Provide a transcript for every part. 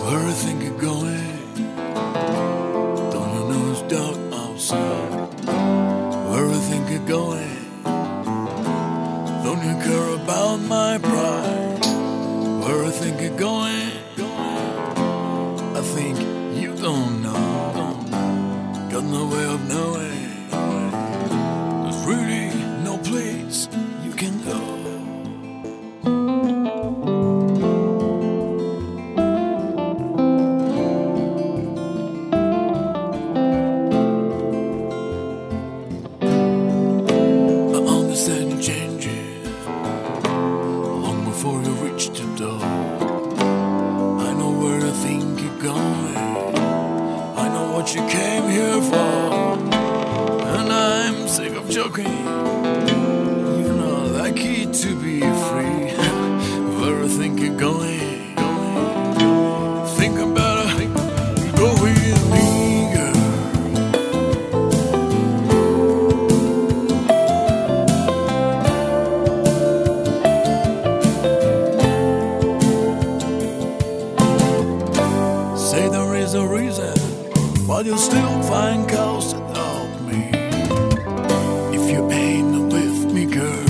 Where I think you're going? Don't you know it's dark outside? Where I think you're going? Don't you care about my pride? Where I think you're going? I think you don't know. Got no way of knowing. There's really no place you can go. Changes long before you reach the door. I know where I think you're going. I know what you came here for, and I'm sick of joking. You're not lucky to be free. Where I think you're going. Think about it. Go with me, girl. Say there is a reason, but you still find cause to doubt me. If you ain't with me, girl,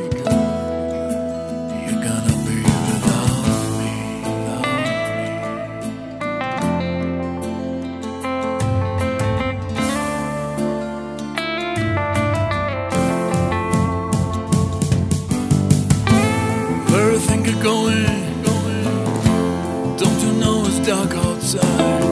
you're gonna be without me. Where I think you're going? Don't you know it's dark outside?